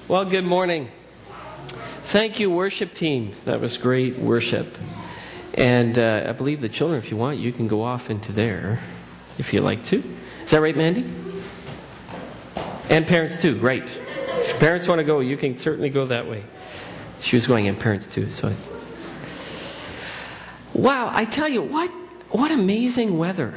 Well, good morning. Thank you, worship team. That was great worship. And I believe the children, if you want, you can go off into there if you like to. Is that right, Mandy? And parents too, right. If parents want to go, you can certainly go that way. She was going, and parents too. Wow, I tell you, what amazing weather.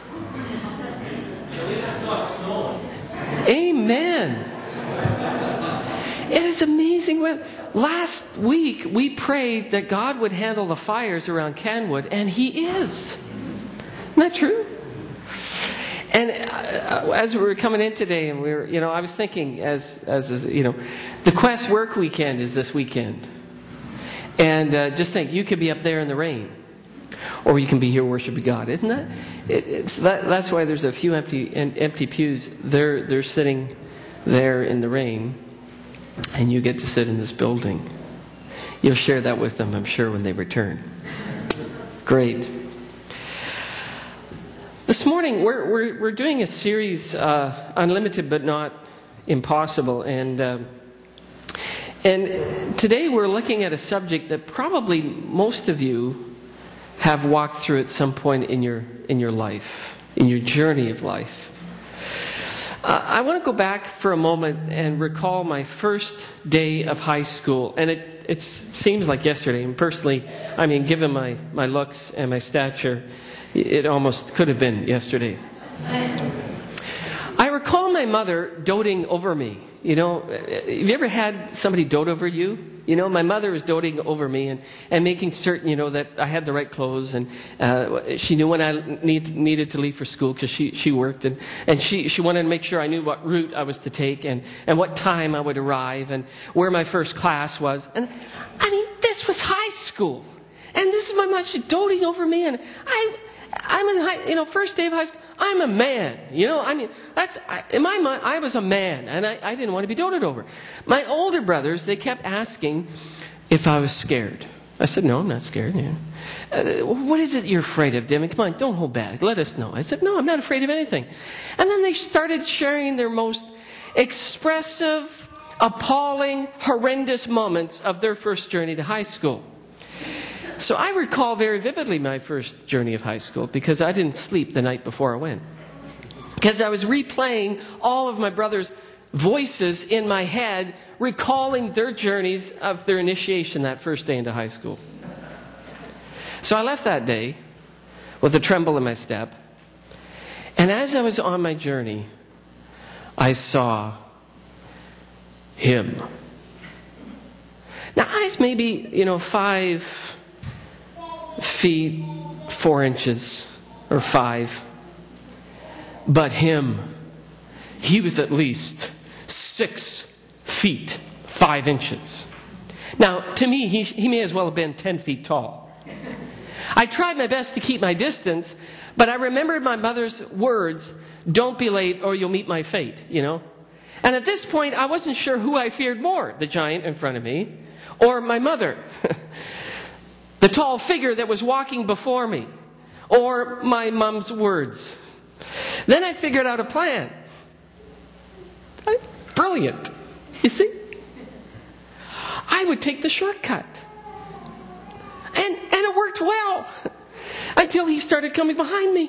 At least it's not snowing. Amen. It is amazing weather. Last week, we prayed that God would handle the fires around Canwood, and He is. Isn't that true? And as we were coming in today, and I was thinking, the Quest Work Weekend is this weekend, and just think, you could be up there in the rain, or you can be here worshiping God, isn't that? That's why there's a few empty pews. They're sitting there in the rain, and you get to sit in this building. You'll share that with them, I'm sure, when they return. Great. This morning we're doing a series, Unlimited but Not Impossible, and today we're looking at a subject that probably most of you have walked through at some point in your life, in your journey of life. I want to go back for a moment and recall my first day of high school, and it seems like yesterday. And personally, given my looks and my stature, it almost could have been yesterday. I recall my mother doting over me. Have you ever had somebody dote over you? My mother was doting over me and making certain, that I had the right clothes, and she knew when I needed to leave for school because she worked, and she wanted to make sure I knew what route I was to take and what time I would arrive and where my first class was. And this was high school, and this is my mom. She's doting over me, and I'm in first day of high school. I'm a man, that's, in my mind, I was a man, and I didn't want to be doted over. My older brothers, they kept asking if I was scared. I said, no, I'm not scared. What is it you're afraid of, Demi? Come on, don't hold back. Let us know. I said, no, I'm not afraid of anything. And then they started sharing their most expressive, appalling, horrendous moments of their first journey to high school. So I recall very vividly my first journey of high school because I didn't sleep the night before I went. Because I was replaying all of my brothers' voices in my head, recalling their journeys of their initiation that first day into high school. So I left that day with a tremble in my step. And as I was on my journey, I saw him. Now, I was maybe, 5 feet 4 inches or 5, but he was at least 6 feet 5 inches. Now, to me, he may as well have been 10 feet tall. I tried my best to keep my distance, but I remembered my mother's words, "Don't be late or you'll meet my fate," And at this point, I wasn't sure who I feared more, the giant in front of me or my mother. The tall figure that was walking before me, or my mom's words. Then I figured out a plan. Brilliant. You see? I would take the shortcut. And it worked well. Until he started coming behind me.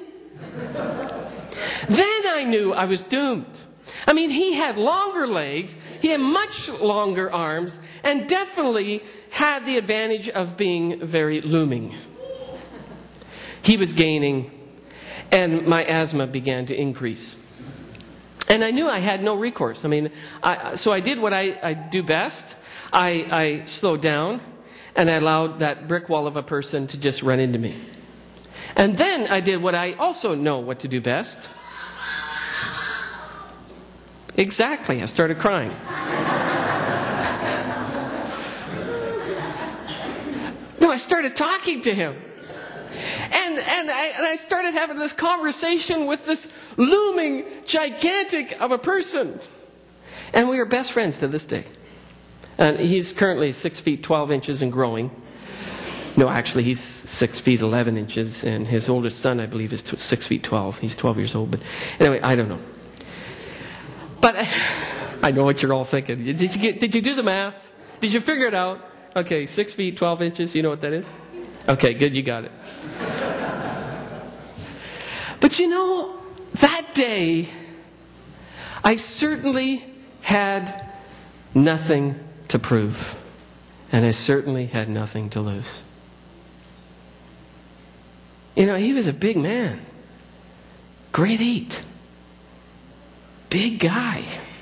Then I knew I was doomed. He had longer legs, he had much longer arms, and definitely had the advantage of being very looming. He was gaining, and my asthma began to increase. And I knew I had no recourse. So I did what I do best. I slowed down, and I allowed that brick wall of a person to just run into me. And then I did what I also know what to do best. Exactly. I started crying. No, I started talking to him. And I started having this conversation with this looming, gigantic of a person. And we are best friends to this day. And he's currently 6 feet 12 inches and growing. No, actually, he's 6 feet 11 inches. And his oldest son, I believe, is 6 feet 12. He's 12 years old. But anyway, I don't know. But I know what you're all thinking. Did you do the math? Did you figure it out? Okay, 6 feet, 12 inches. You know what that is? Okay, good. You got it. But you know, that day, I certainly had nothing to prove. And I certainly had nothing to lose. You know, he was a big man. Grade 8. Big guy.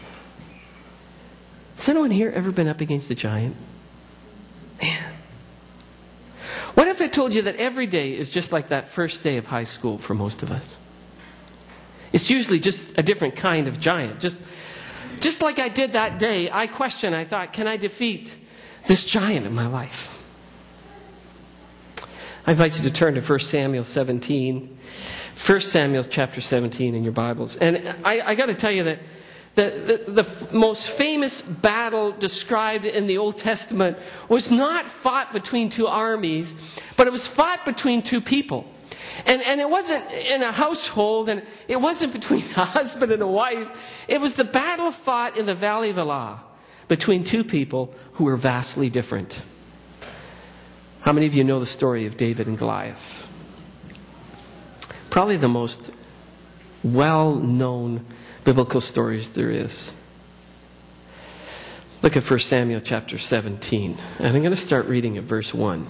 Has anyone here ever been up against a giant? Man. What if I told you that every day is just like that first day of high school for most of us? It's usually just a different kind of giant. Just like I did that day, I thought, can I defeat this giant in my life? I invite you to turn to 1 Samuel 17. 1 Samuel chapter 17 in your Bibles. And I got to tell you that the most famous battle described in the Old Testament was not fought between two armies, but it was fought between two people. And it wasn't in a household, and it wasn't between a husband and a wife. It was the battle fought in the Valley of Elah between two people who were vastly different. How many of you know the story of David and Goliath? Probably the most well-known biblical stories there is. Look at 1 Samuel chapter 17. And I'm going to start reading at verse 1.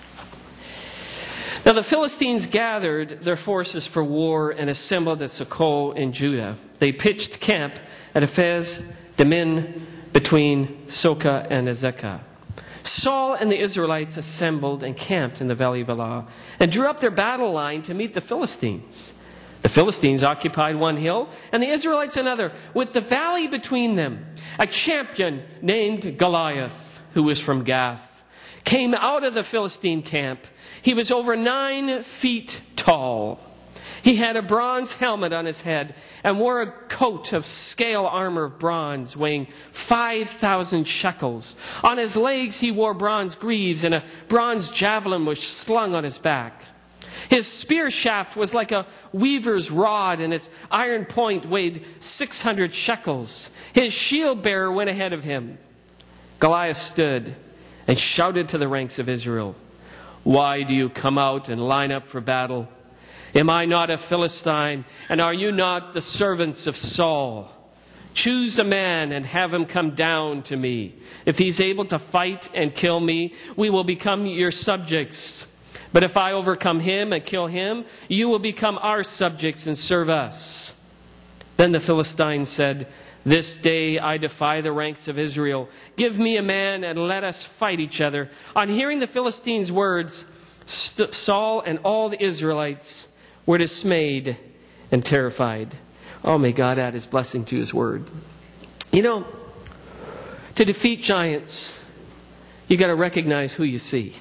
Now the Philistines gathered their forces for war and assembled at Socoh in Judah. They pitched camp at Ephes Dammim between Socoh and Azekah. Saul and the Israelites assembled and camped in the Valley of Elah and drew up their battle line to meet the Philistines. The Philistines occupied one hill and the Israelites another, with the valley between them. A champion named Goliath, who was from Gath, came out of the Philistine camp. He was over 9 feet tall. He had a bronze helmet on his head and wore a coat of scale armor of bronze weighing 5,000 shekels. On his legs he wore bronze greaves, and a bronze javelin was slung on his back. His spear shaft was like a weaver's rod, and its iron point weighed 600 shekels. His shield bearer went ahead of him. Goliath stood and shouted to the ranks of Israel, "Why do you come out and line up for battle? Am I not a Philistine, and are you not the servants of Saul? Choose a man and have him come down to me. If he's able to fight and kill me, we will become your subjects. But if I overcome him and kill him, you will become our subjects and serve us." Then the Philistines said, "This day I defy the ranks of Israel. Give me a man and let us fight each other." On hearing the Philistines' words, Saul and all the Israelites were dismayed and terrified. Oh, may God add his blessing to his word. You know, to defeat giants, you got to recognize who you see.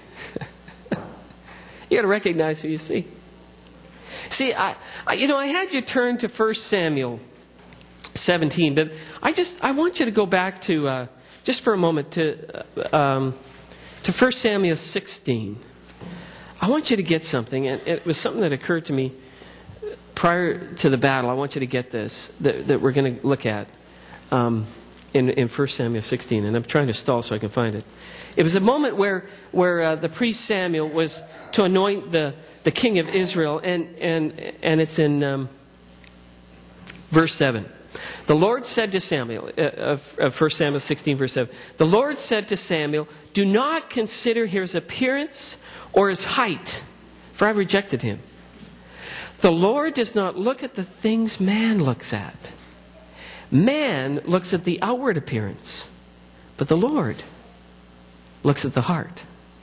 You got to recognize who you see. See, I had you turn to 1 Samuel 17, but I want you to go back to just for a moment to 1 Samuel 16. I want you to get something, and it was something that occurred to me prior to the battle. I want you to get this, that we're going to look at in 1 Samuel 16. And I'm trying to stall so I can find it. It was a moment where the priest Samuel was to anoint the king of Israel. And it's in verse 7. The Lord said to Samuel, of 1 Samuel 16, verse 7. The Lord said to Samuel, "Do not consider his appearance or his height, for I rejected him. The Lord does not look at the things man looks at. Man looks at the outward appearance, but the Lord looks at the heart."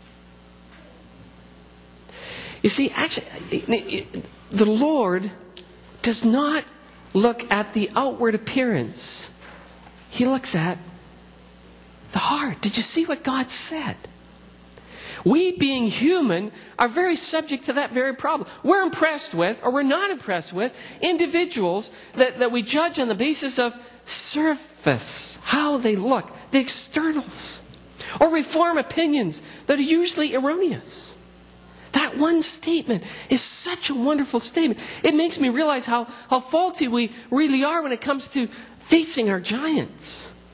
You see, actually, the Lord does not look at the outward appearance. He looks at the heart. Did you see what God said? We, being human, are very subject to that very problem. We're impressed with, or we're not impressed with, individuals that we judge on the basis of surface, how they look, the externals. Or we form opinions that are usually erroneous. That one statement is such a wonderful statement. It makes me realize how faulty we really are when it comes to facing our giants.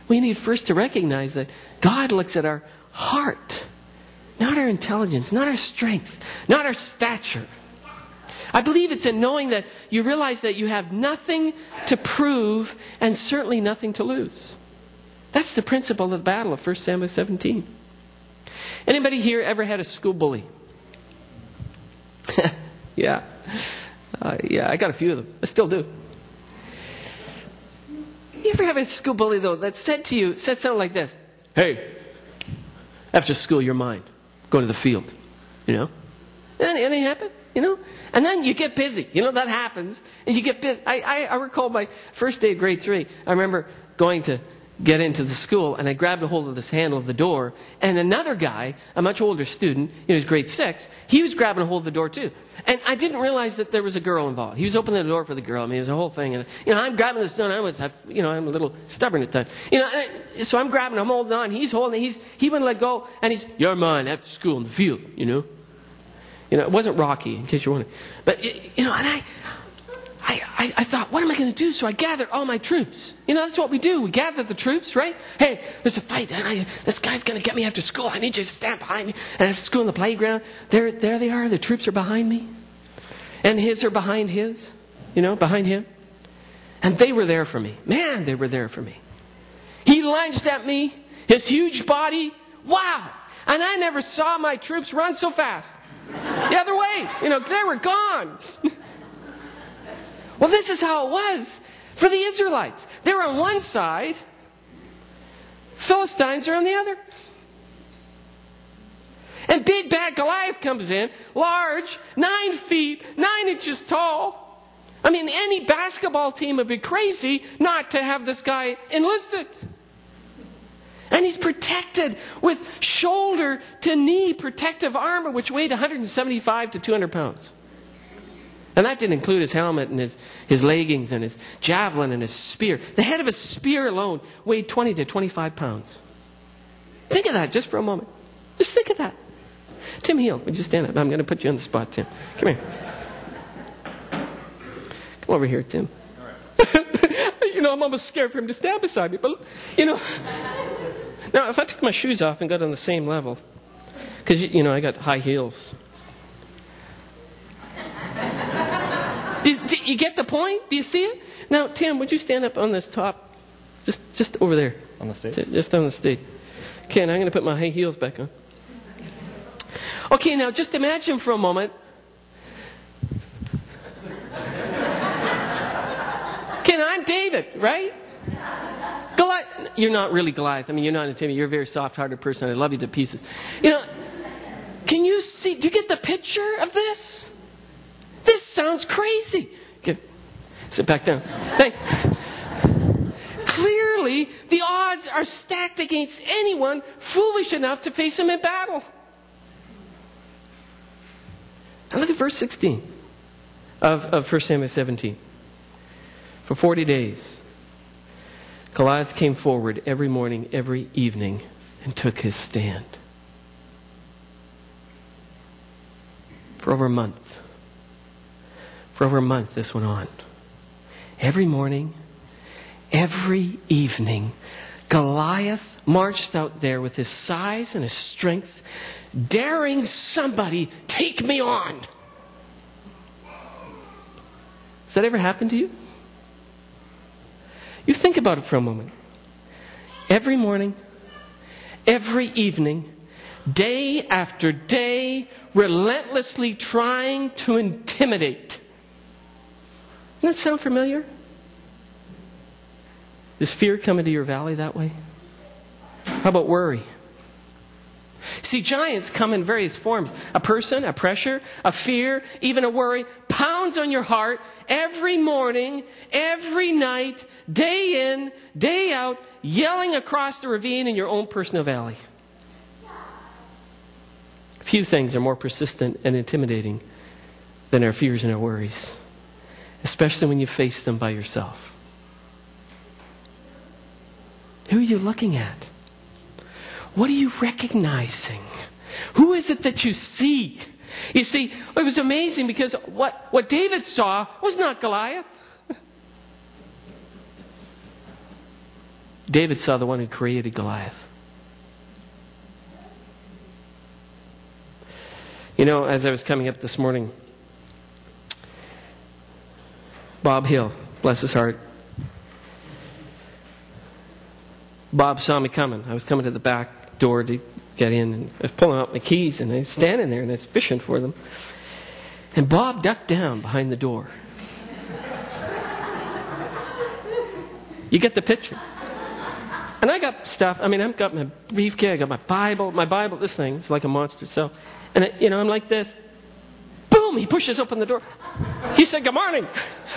We need first to recognize that God looks at our heart, not our intelligence, not our strength, not our stature. I believe it's in knowing that you realize that you have nothing to prove and certainly nothing to lose. That's the principle of the battle of 1 Samuel 17. Anybody here ever had a school bully? Yeah. I got a few of them. I still do. You ever have a school bully, though, that said something like this: "Hey, after school, you're mine. Go to the field." You know? And anything happen? You know? And then you get busy. You know, that happens. And you get busy. I recall my first day of grade 3. I remember going to get into the school, and I grabbed a hold of this handle of the door, and another guy, a much older student, he was grade 6, he was grabbing a hold of the door too. And I didn't realize that there was a girl involved. He was opening the door for the girl. I mean, it was a whole thing. And, I'm grabbing this door, and I'm a little stubborn at times. So I'm grabbing, I'm holding on, he's holding, he wouldn't let go, and he's, "You're mine after school in the field," it wasn't Rocky, in case you're wondering. But, and I thought, what am I going to do? So I gathered all my troops. That's what we do. We gather the troops, right? Hey, there's a fight. This guy's going to get me after school. I need you to stand behind me. And after school in the playground, there they are. The troops are behind me. And his are behind his, behind him. And they were there for me. Man, they were there for me. He lunged at me, his huge body. Wow. And I never saw my troops run so fast. The other way. They were gone. Well, this is how it was for the Israelites. They were on one side. Philistines are on the other. And big bad Goliath comes in, large, 9 feet, 9 inches tall. I mean, any basketball team would be crazy not to have this guy enlisted. And he's protected with shoulder to knee protective armor, which weighed 175 to 200 pounds. And that didn't include his helmet and his leggings and his javelin and his spear. The head of his spear alone weighed 20 to 25 pounds. Think of that just for a moment. Just think of that. Tim Heel, would you stand up? I'm going to put you on the spot, Tim. Come here. Come over here, Tim. All right. I'm almost scared for him to stand beside me. But, now, if I took my shoes off and got on the same level, because, I got high heels. Do you get the point? Do you see it? Now, Tim, would you stand up on this top? Just over there. On the stage? Just on the stage. Okay, and I'm going to put my high heels back on. Okay, now just imagine for a moment. Okay, now I'm David, right? Goliath. You're not really Goliath. I mean, you're not intimidating. You're a very soft-hearted person. I love you to pieces. Can you see? Do you get the picture of this? This sounds crazy. Okay. Sit back down. Clearly, the odds are stacked against anyone foolish enough to face him in battle. Now look at verse 16 of 1 Samuel 17. For 40 days, Goliath came forward every morning, every evening, and took his stand. For over a month. For over a month this went on. Every morning, every evening, Goliath marched out there with his size and his strength, daring somebody, take me on. Has that ever happened to you? You think about it for a moment. Every morning, every evening, day after day, relentlessly trying to intimidate. Doesn't that sound familiar? Does fear come into your valley that way? How about worry? See, giants come in various forms. A person, a pressure, a fear, even a worry pounds on your heart every morning, every night, day in, day out, yelling across the ravine in your own personal valley. Few things are more persistent and intimidating than our fears and our worries, especially when you face them by yourself. Who are you looking at? What are you recognizing? Who is it that you see? You see, it was amazing because what David saw was not Goliath. David saw the one who created Goliath. You know, as I was coming up this morning, Bob Hill, bless his heart, Bob saw me coming. I was coming to the back door to get in, and I was pulling out my keys, and I was standing there, and I was fishing for them. And Bob ducked down behind the door. You get the picture. And I got stuff. I mean, I've got my briefcase, I got my Bible. My Bible, this thing, it's like a monster itself. And, I'm like this. Boom! He pushes open the door. He said, "Good morning."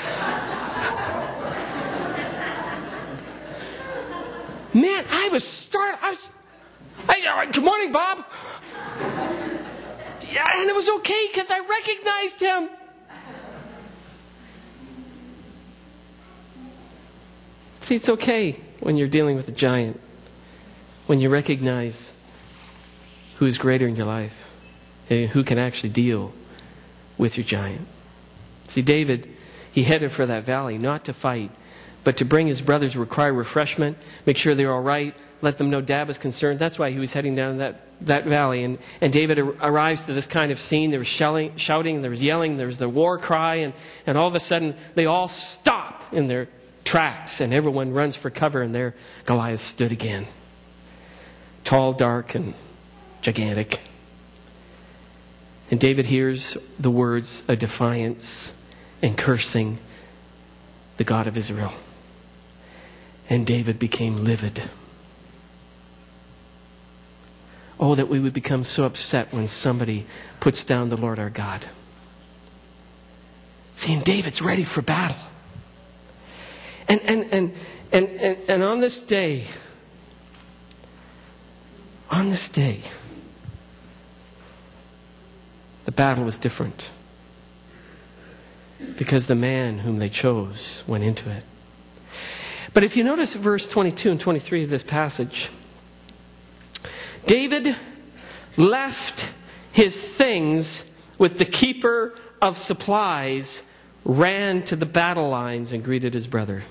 Man, I was startled. "Good morning, Bob." Yeah, and it was okay because I recognized him. See, it's okay when you're dealing with a giant, when you recognize who is greater in your life, who can actually deal with your giant. See, David, he headed for that valley, not to fight, but to bring his brothers require refreshment, make sure they're all right, let them know Dad was concerned. That's why he was heading down that valley. And David arrives to this kind of scene. There was shouting, there was yelling, there was the war cry, and all of a sudden they all stop in their tracks, and everyone runs for cover, and there Goliath stood again. Tall, dark, and gigantic. And David hears the words of defiance and cursing the God of Israel. And David became livid. Oh, that we would become so upset when somebody puts down the Lord our God. See, and David's ready for battle. And on this day, the battle was different. Because the man whom they chose went into it. But if you notice verse 22 and 23 of this passage, David left his things with the keeper of supplies, ran to the battle lines, and greeted his brother.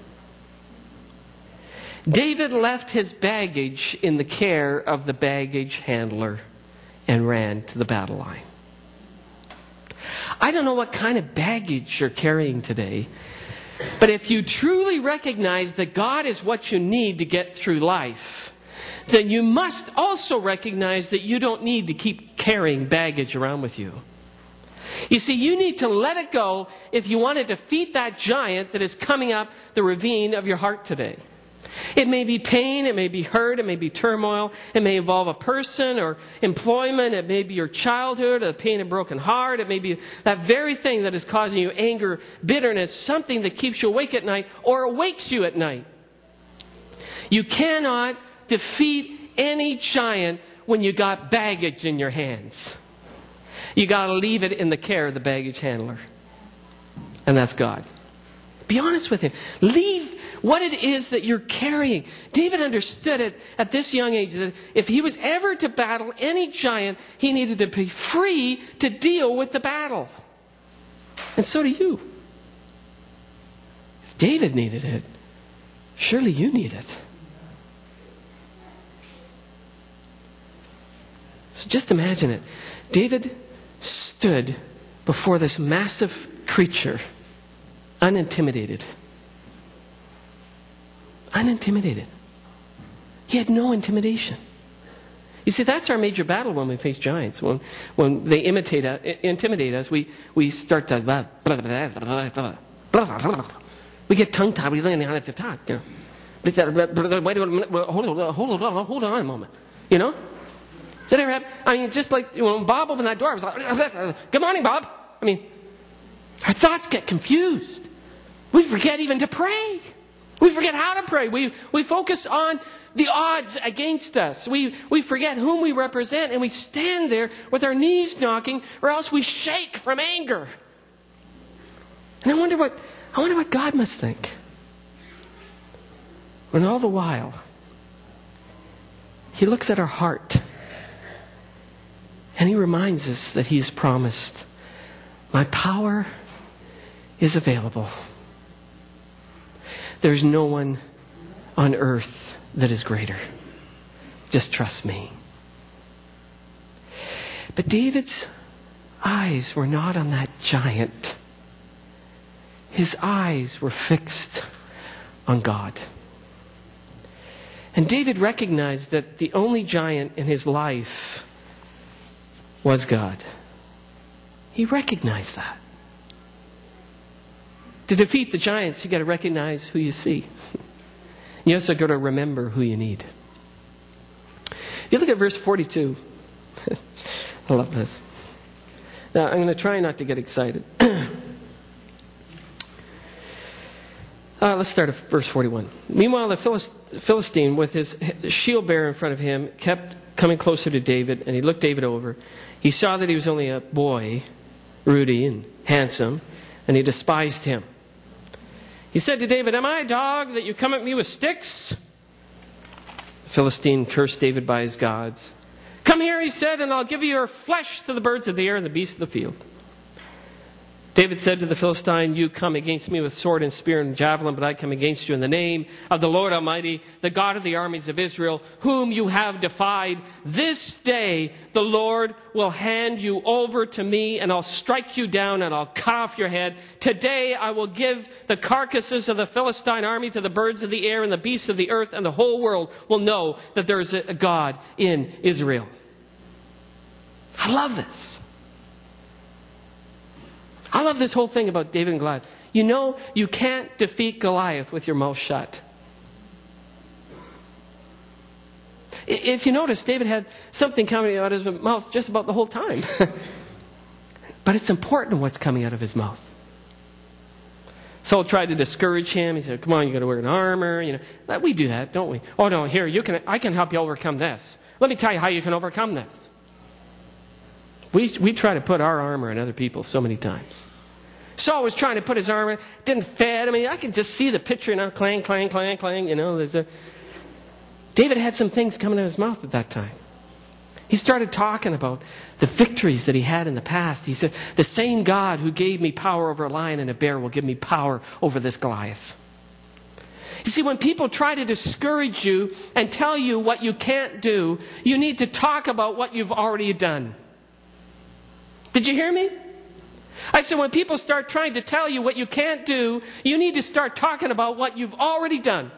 David left his baggage in the care of the baggage handler and ran to the battle line. I don't know what kind of baggage you're carrying today, but if you truly recognize that God is what you need to get through life, then you must also recognize that you don't need to keep carrying baggage around with you. You see, you need to let it go if you want to defeat that giant that is coming up the ravine of your heart today. It may be pain, it may be hurt, it may be turmoil, it may involve a person or employment, it may be your childhood, a pain and broken heart, it may be that very thing that is causing you anger, bitterness, something that keeps you awake at night or awakes you at night. You cannot defeat any giant when you got baggage in your hands. You got to leave it in the care of the baggage handler. And that's God. Be honest with him. Leave what it is that you're carrying. David understood it at this young age that if he was ever to battle any giant, he needed to be free to deal with the battle. And so do you. If David needed it, surely you need it. So just imagine it. David stood before this massive creature, unintimidated. Unintimidated. He had no intimidation. You see, that's our major battle when we face giants. When they intimidate us, we start to blah, blah, blah, blah, blah, blah, blah. We get tongue-tied. We don't know how to talk. You know? Wait a minute. Hold on a moment. You know? Does that ever happen? I mean, just like when Bob opened that door, I was like, "Good morning, Bob." I mean, our thoughts get confused. We forget even to pray. We forget how to pray. We focus on the odds against us. We forget whom we represent, and we stand there with our knees knocking, or else we shake from anger. And I wonder what God must think. When all the while, He looks at our heart, and He reminds us that He has promised, "My power is available." There's no one on earth that is greater. Just trust me. But David's eyes were not on that giant. His eyes were fixed on God. And David recognized that the only giant in his life was God. He recognized that. To defeat the giants, you got to recognize who you see. You also got to remember who you need. If you look at verse 42, I love this. Now, I'm going to try not to get excited. Let's start at verse 41. Meanwhile, the Philistine, with his shield bearer in front of him, kept coming closer to David, and he looked David over. He saw that he was only a boy, ruddy and handsome, and he despised him. He said to David, "Am I a dog that you come at me with sticks?" The Philistine cursed David by his gods. "Come here," he said, "and I'll give you your flesh to the birds of the air and the beasts of the field." David said to the Philistine, "You come against me with sword and spear and javelin, but I come against you in the name of the Lord Almighty, the God of the armies of Israel, whom you have defied. This day the Lord will hand you over to me, and I'll strike you down, and I'll cut off your head. Today I will give the carcasses of the Philistine army to the birds of the air and the beasts of the earth, and the whole world will know that there is a God in Israel." I love this. I love this whole thing about David and Goliath. You know, you can't defeat Goliath with your mouth shut. If you notice, David had something coming out of his mouth just about the whole time. But it's important what's coming out of his mouth. Saul tried to discourage him. He said, "Come on, you got to wear an armor." You know, we do that, don't we? "Oh no, here I can help you overcome this. Let me tell you how you can overcome this." We try to put our armor on other people so many times. Saul was trying to put his armor, didn't fit. I mean, I can just see the picture now, clang, clang, clang, clang. You know, David had some things coming out of his mouth at that time. He started talking about the victories that he had in the past. He said, "The same God who gave me power over a lion and a bear will give me power over this Goliath." You see, when people try to discourage you and tell you what you can't do, you need to talk about what you've already done. Did you hear me? I said, when people start trying to tell you what you can't do, you need to start talking about what you've already done.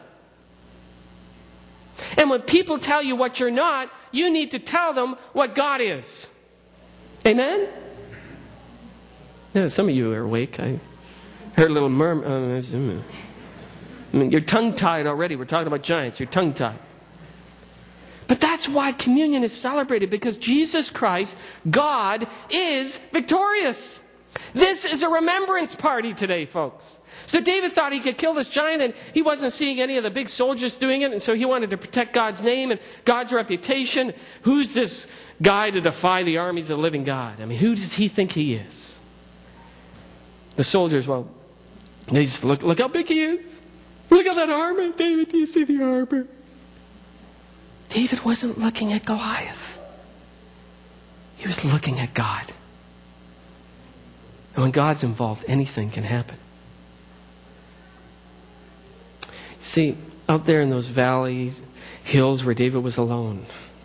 And when people tell you what you're not, you need to tell them what God is. Amen? No, some of you are awake. I heard a little murmur. You're tongue-tied already. We're talking about giants. You're tongue-tied. But that's why communion is celebrated, because Jesus Christ, God, is victorious. This is a remembrance party today, folks. So David thought he could kill this giant, and he wasn't seeing any of the big soldiers doing it, and so he wanted to protect God's name and God's reputation. Who's this guy to defy the armies of the living God? I mean, who does he think he is? The soldiers, well, they just look how big he is. Look at that armor. David, do you see the armor? David wasn't looking at Goliath. He was looking at God. And when God's involved, anything can happen. See, out there in those valleys, hills where David was alone,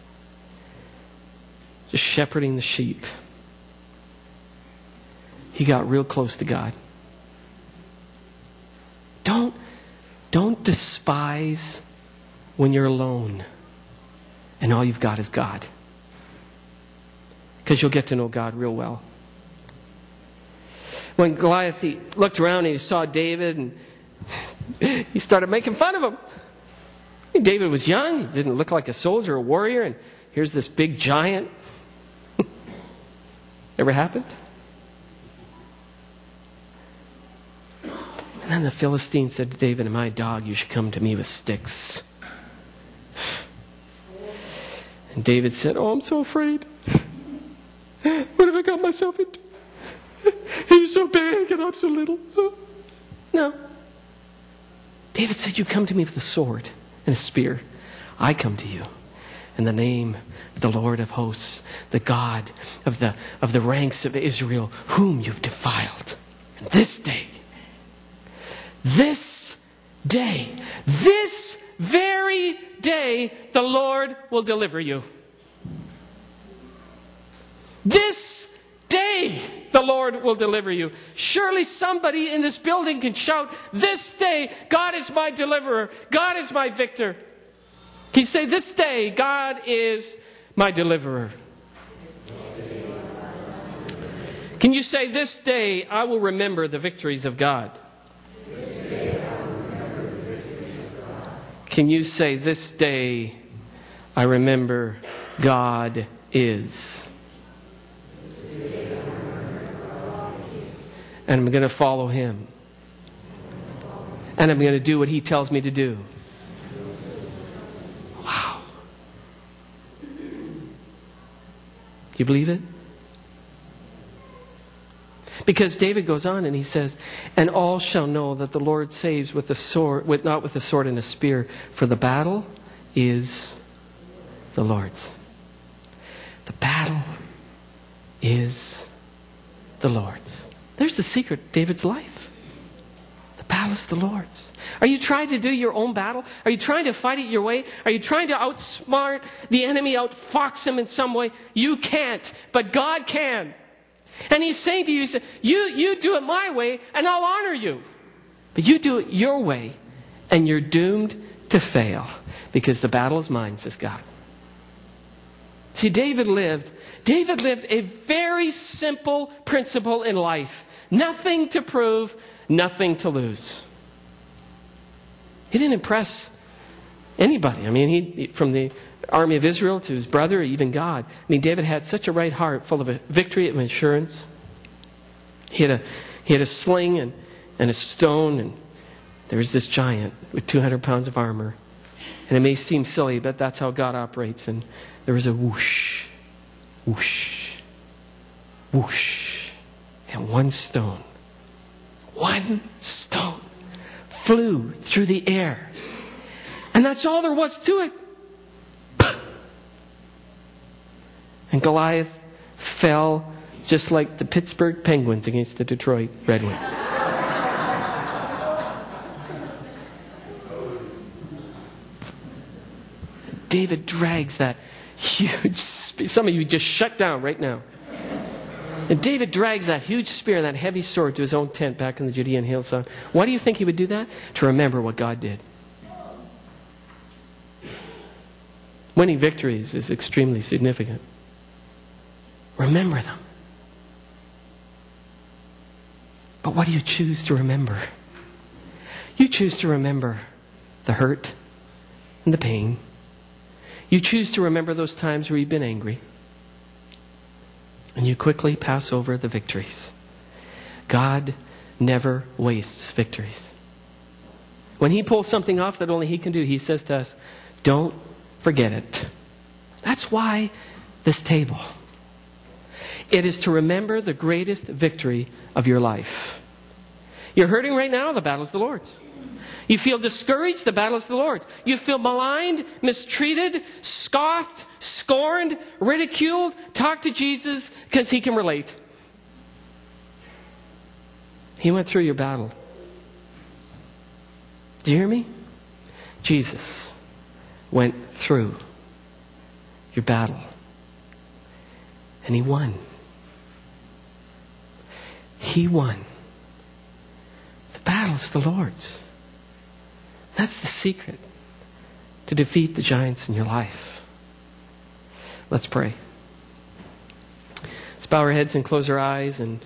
just shepherding the sheep, he got real close to God. Don't despise when you're alone and all you've got is God. Because you'll get to know God real well. When Goliath, he looked around and he saw David, and he started making fun of him. David was young. He didn't look like a soldier or a warrior. And here's this big giant. Ever happened? And then the Philistine said to David, "Am I a dog? You should come to me with sticks." And David said, "Oh, I'm so afraid. What have I got myself into? He's so big and I'm so little." No. David said, "You come to me with a sword and a spear. I come to you in the name of the Lord of hosts, the God of the ranks of Israel, whom you've defiled. And this very day the Lord will deliver you. This day the Lord will deliver you. Surely somebody in this building can shout, this day God is my deliverer. God is my victor. Can you say, this day God is my deliverer? Can you say, this day I will remember the victories of God? Can you say, this day I remember God is? And I'm going to follow Him. And I'm going to do what He tells me to do. Wow. Do you believe it? Because David goes on and he says, and all shall know that the Lord saves with the sword, not with a sword and a spear, for the battle is the Lord's. The battle is the Lord's. There's the secret of David's life. The battle is the Lord's. Are you trying to do your own battle? Are you trying to fight it your way? Are you trying to outsmart the enemy, outfox him in some way? You can't, but God can. And He's saying to you, you do it my way and I'll honor you. But you do it your way and you're doomed to fail because the battle is mine, says God. See, David lived a very simple principle in life. Nothing to prove, nothing to lose. He didn't impress anybody. I mean, he from the army of Israel to his brother, even God. I mean, David had such a right heart full of victory and assurance. He had a sling and a stone, and there was this giant with 200 pounds of armor. And it may seem silly, but that's how God operates. And there was a whoosh, whoosh, whoosh. And one stone flew through the air. And that's all there was to it. And Goliath fell just like the Pittsburgh Penguins against the Detroit Red Wings. David drags that huge spear. Some of you just shut down right now. And David drags that huge spear and that heavy sword to his own tent back in the Judean hillside. Why do you think he would do that? To remember what God did. Winning victories is extremely significant. Remember them. But what do you choose to remember? You choose to remember the hurt and the pain. You choose to remember those times where you've been angry. And you quickly pass over the victories. God never wastes victories. When He pulls something off that only He can do, He says to us, don't forget it. That's why this table. It is to remember the greatest victory of your life. You're hurting right now, the battle is the Lord's. You feel discouraged, the battle is the Lord's. You feel maligned, mistreated, scoffed, scorned, ridiculed. Talk to Jesus because He can relate. He went through your battle. Do you hear me? Jesus went through your battle. And He won. He won. The battle's the Lord's. That's the secret to defeat the giants in your life. Let's pray. Let's bow our heads and close our eyes and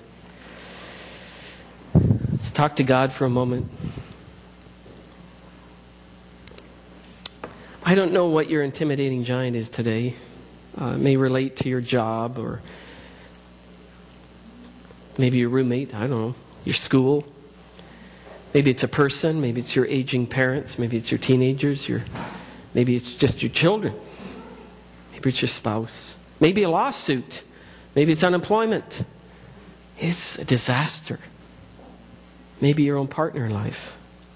let's talk to God for a moment. I don't know what your intimidating giant is today. It may relate to your job or maybe your roommate, I don't know, your school. Maybe it's a person, maybe it's your aging parents, maybe it's your teenagers, maybe it's just your children. Maybe it's your spouse. Maybe a lawsuit. Maybe it's unemployment. It's a disaster. Maybe your own partner in life.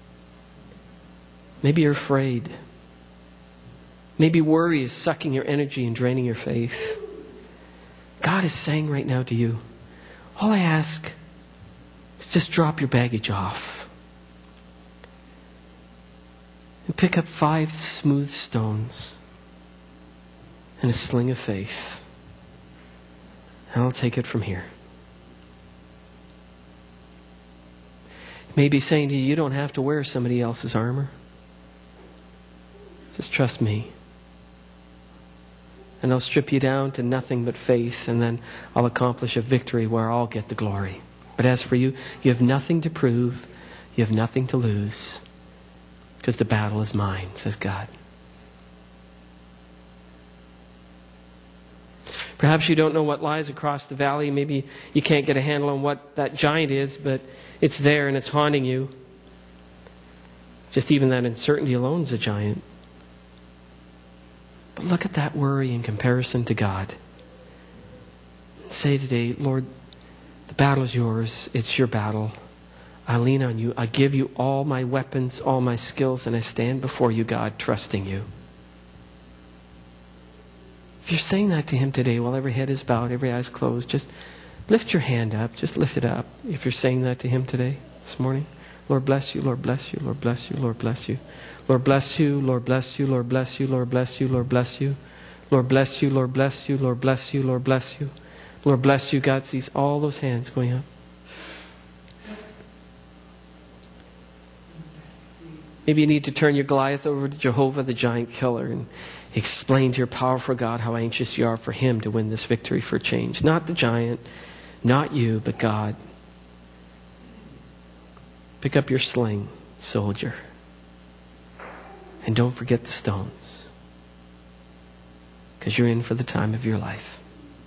Maybe you're afraid. Maybe worry is sucking your energy and draining your faith. God is saying right now to you, all I ask is just drop your baggage off. And pick up 5 smooth stones and a sling of faith. And I'll take it from here. Maybe saying to you, you don't have to wear somebody else's armor. Just trust me. And I'll strip you down to nothing but faith, and then I'll accomplish a victory where I'll get the glory. But as for you, you have nothing to prove. You have nothing to lose. Because the battle is mine, says God. Perhaps you don't know what lies across the valley. Maybe you can't get a handle on what that giant is, but it's there and it's haunting you. Just even that uncertainty alone is a giant. But look at that worry in comparison to God. And say today, Lord, the battle is yours. It's your battle. I lean on you. I give you all my weapons, all my skills, and I stand before you, God, trusting you. If you're saying that to Him today, while every head is bowed, every eye is closed, just lift your hand up. Just lift it up. If you're saying that to Him today, this morning, Lord bless you, Lord bless you, Lord bless you, Lord bless you. Lord bless you, Lord bless you, Lord bless you, Lord bless you, Lord bless you. Lord bless you, Lord bless you, Lord bless you, Lord bless you. Lord bless you. God sees all those hands going up. Maybe you need to turn your Goliath over to Jehovah, the giant killer, and explain to your powerful God how anxious you are for Him to win this victory for change. Not the giant, not you, but God. Pick up your sling, soldier. And don't forget the stones. Because you're in for the time of your life.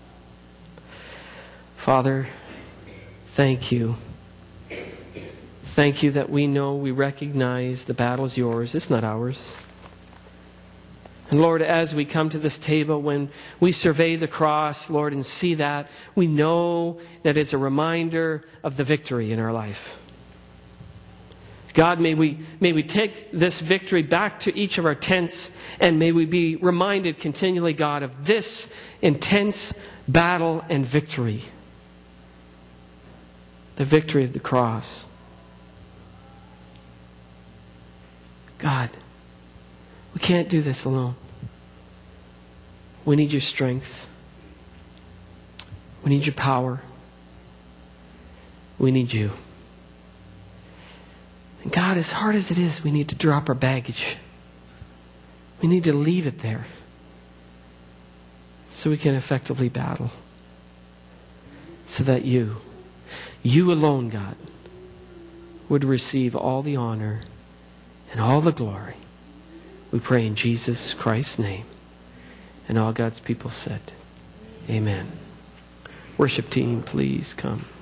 Father, thank you. Thank you that we know, we recognize the battle is yours. It's not ours. And Lord, as we come to this table, when we survey the cross, Lord, and see that, we know that it's a reminder of the victory in our life. God, may we take this victory back to each of our tents, and may we be reminded continually, God, of this intense battle and victory. The victory of the cross. God, we can't do this alone. We need your strength. We need your power. We need you. And God, as hard as it is, we need to drop our baggage. We need to leave it there so we can effectively battle. So that you alone, God, would receive all the honor and all the glory. We pray in Jesus Christ's name. And all God's people said, amen. Worship team, please come.